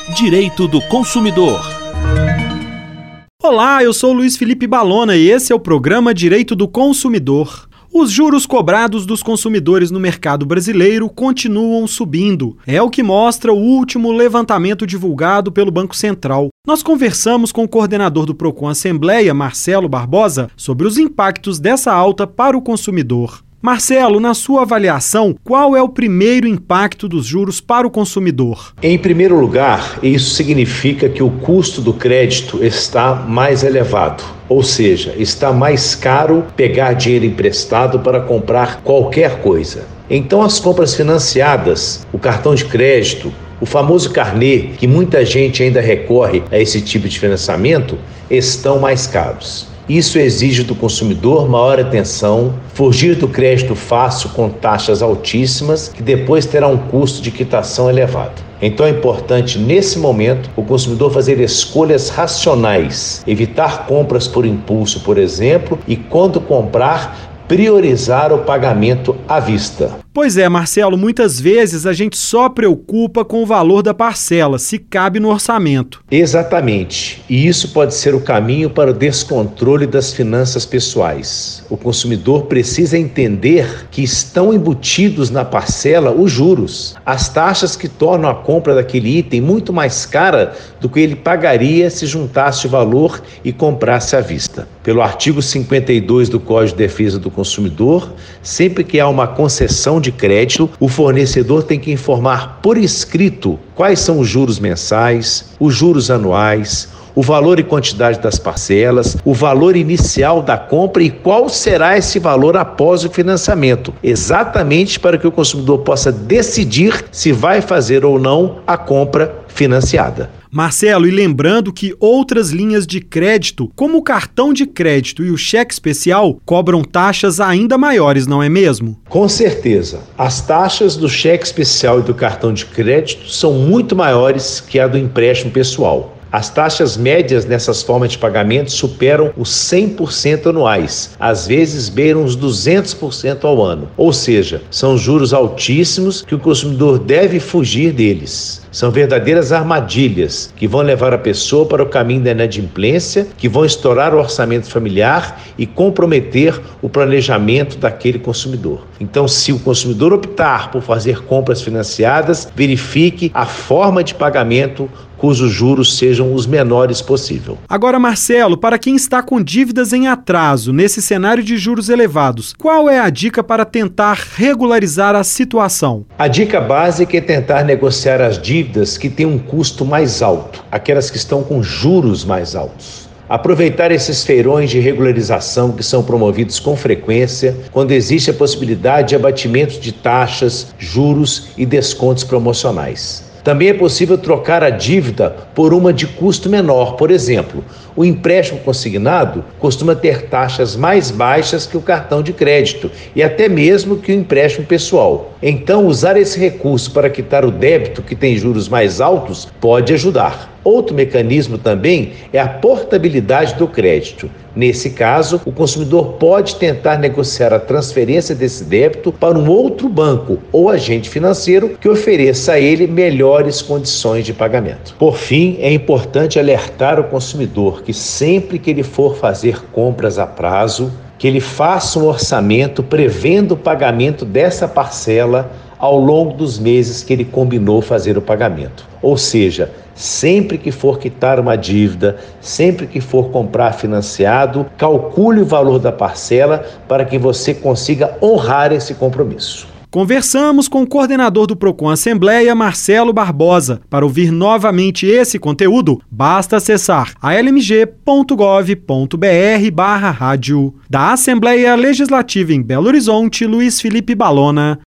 Direito do Consumidor. Olá, eu sou Luiz Felipe Balona e esse é o programa Direito do Consumidor. Os juros cobrados dos consumidores no mercado brasileiro continuam subindo. É o que mostra o último levantamento divulgado pelo Banco Central. Nós conversamos com o coordenador do Procon Assembleia, Marcelo Barbosa, sobre os impactos dessa alta para o consumidor. Marcelo, na sua avaliação, qual é o primeiro impacto dos juros para o consumidor? Em primeiro lugar, isso significa que o custo do crédito está mais elevado. Ou seja, está mais caro pegar dinheiro emprestado para comprar qualquer coisa. Então, as compras financiadas, o cartão de crédito, o famoso carnê, que muita gente ainda recorre a esse tipo de financiamento, estão mais caros. Isso exige do consumidor maior atenção, fugir do crédito fácil com taxas altíssimas, que depois terá um custo de quitação elevado. Então é importante, nesse momento, o consumidor fazer escolhas racionais, evitar compras por impulso, por exemplo, e quando comprar, priorizar o pagamento à vista. Pois é, Marcelo, muitas vezes a gente só preocupa com o valor da parcela, se cabe no orçamento. Exatamente. E isso pode ser o caminho para o descontrole das finanças pessoais. O consumidor precisa entender que estão embutidos na parcela os juros, as taxas que tornam a compra daquele item muito mais cara do que ele pagaria se juntasse o valor e comprasse à vista. Pelo artigo 52 do Código de Defesa do Consumidor, sempre que há uma concessão de crédito, o fornecedor tem que informar por escrito quais são os juros mensais, os juros anuais, o valor e quantidade das parcelas, o valor inicial da compra e qual será esse valor após o financiamento, exatamente para que o consumidor possa decidir se vai fazer ou não a compra financiada. Marcelo, e lembrando que outras linhas de crédito, como o cartão de crédito e o cheque especial, cobram taxas ainda maiores, não é mesmo? Com certeza. As taxas do cheque especial e do cartão de crédito são muito maiores que a do empréstimo pessoal. As taxas médias nessas formas de pagamento superam os 100% anuais, às vezes beiram os 200% ao ano. Ou seja, são juros altíssimos que o consumidor deve fugir deles. São verdadeiras armadilhas que vão levar a pessoa para o caminho da inadimplência, que vão estourar o orçamento familiar e comprometer o planejamento daquele consumidor. Então, se o consumidor optar por fazer compras financiadas, verifique a forma de pagamento cujos juros sejam os menores possível. Agora, Marcelo, para quem está com dívidas em atraso nesse cenário de juros elevados, qual é a dica para tentar regularizar a situação? A dica básica é tentar negociar as dívidas que têm um custo mais alto, aquelas que estão com juros mais altos. Aproveitar esses feirões de regularização que são promovidos com frequência, quando existe a possibilidade de abatimento de taxas, juros e descontos promocionais. Também é possível trocar a dívida por uma de custo menor. Por exemplo, o empréstimo consignado costuma ter taxas mais baixas que o cartão de crédito e até mesmo que o empréstimo pessoal. Então, usar esse recurso para quitar o débito que tem juros mais altos pode ajudar. Outro mecanismo também é a portabilidade do crédito. Nesse caso, o consumidor pode tentar negociar a transferência desse débito para um outro banco ou agente financeiro que ofereça a ele melhores condições de pagamento. Por fim, é importante alertar o consumidor que sempre que ele for fazer compras a prazo, que ele faça um orçamento prevendo o pagamento dessa parcela ao longo dos meses que ele combinou fazer o pagamento. Ou seja, sempre que for quitar uma dívida, sempre que for comprar financiado, calcule o valor da parcela para que você consiga honrar esse compromisso. Conversamos com o coordenador do Procon Assembleia, Marcelo Barbosa. Para ouvir novamente esse conteúdo, basta acessar almg.gov.br/rádio. Da Assembleia Legislativa em Belo Horizonte, Luiz Felipe Balona.